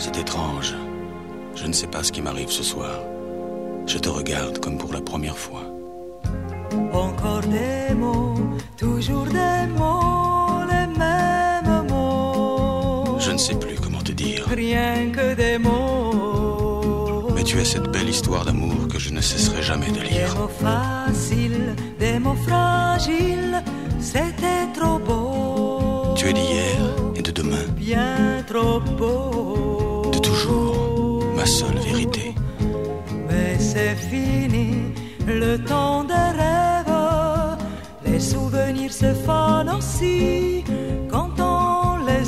C'est étrange. Je ne sais pas ce qui m'arrive ce soir. Je te regarde comme pour la première fois. Encore des mots, toujours des mots, les mêmes mots. Je ne sais plus comment te dire. Rien que des mots. Mais tu es cette belle histoire d'amour que je ne cesserai jamais de lire. Des mots faciles, des mots fragiles, c'était trop beau. Tu es d'hier et de demain. Bien trop beau. De toujours, ma seule vérité. Mais c'est fini, le temps des rêves. Les souvenirs se fanent aussi quand on les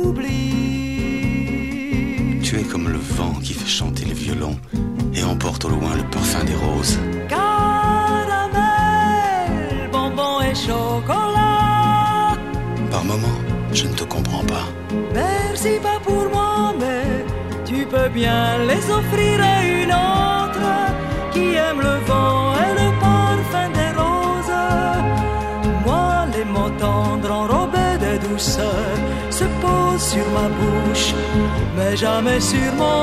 oublie. Tu es comme le vent qui fait chanter les violons et emporte au loin le parfum des roses. Caramel, bonbon et chocolat. Par moments, je ne te comprends pas. Merci pas pour moi, mais tu peux bien les offrir à une autre qui aime le vent et le parfum des roses. Moi, les mots tendres enrobés de douceur se posent sur ma bouche, mais jamais sur mon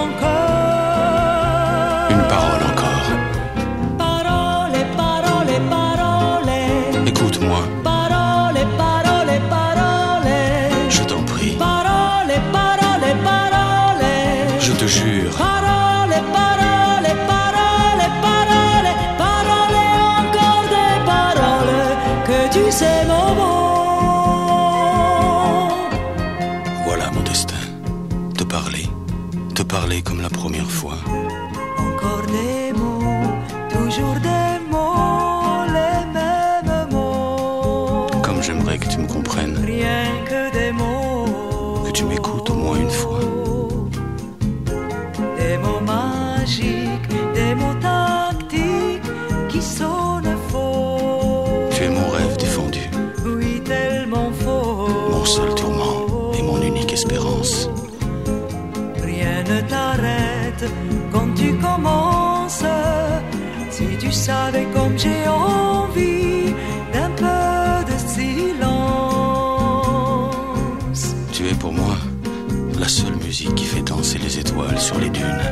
cœur. Une parole encore. Parole, parole, parole. Écoute-moi. Parole, parole, parole. Je t'en prie. Parole, parole, parole. Je te jure. Parole, parole, parole, parole. Parole, encore des paroles que tu sais mon mot. Voilà mon destin. Te parler comme la première fois. Encore des mots, toujours des mots, les mêmes mots. Comme j'aimerais que tu me comprennes. Rien que des mots. Que tu m'écoutes au moins une fois. Des mots magiques, des mots tactiques qui sonnent faux. Tu es mon rêve défendu. Oui, tellement faux. Mon seul tourment et mon unique espérance. Rien ne t'arrête quand tu commences. Si tu savais comme j'ai envie d'un peu de silence. Tu es pour moi la seule musique qui fait danser les étoiles sur les dunes.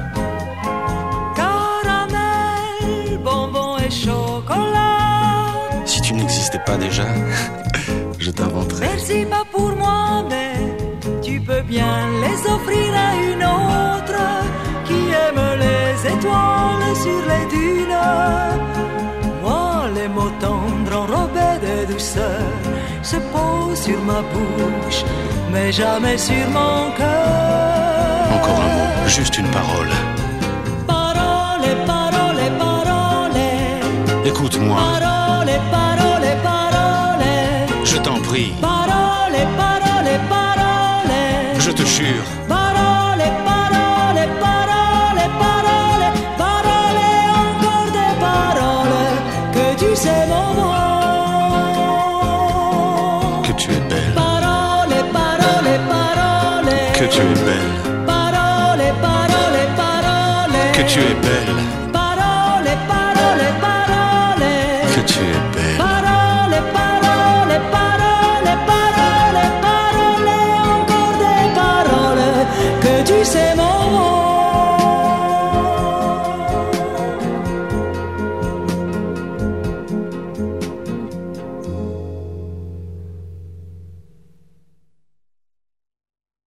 Caramel, bonbon et chocolat. Si tu n'existais pas déjà, je t'inventerais. Merci pas pour moi, mais tu peux bien les offrir à une autre qui aime les étoiles sur les dunes. Moi, les mots tendres enrobés de douceur se posent sur ma bouche, mais jamais sur mon cœur. Encore un mot, juste une parole. Parole, parole, parole. Écoute-moi. Parole, parole, parole. Je t'en prie. Parole, parole, parole. Je te jure. Parole, parole, parole, parole. Parole, encore des paroles que tu sais mon mot. Que tu es belle. Parole, parole, parole. Que tu es belle. Parole, parole, parole. Que tu es belle. Parole, parole, parole. Que tu es belle. Parole, parole, parole, parole, parole, encore des paroles que tu sais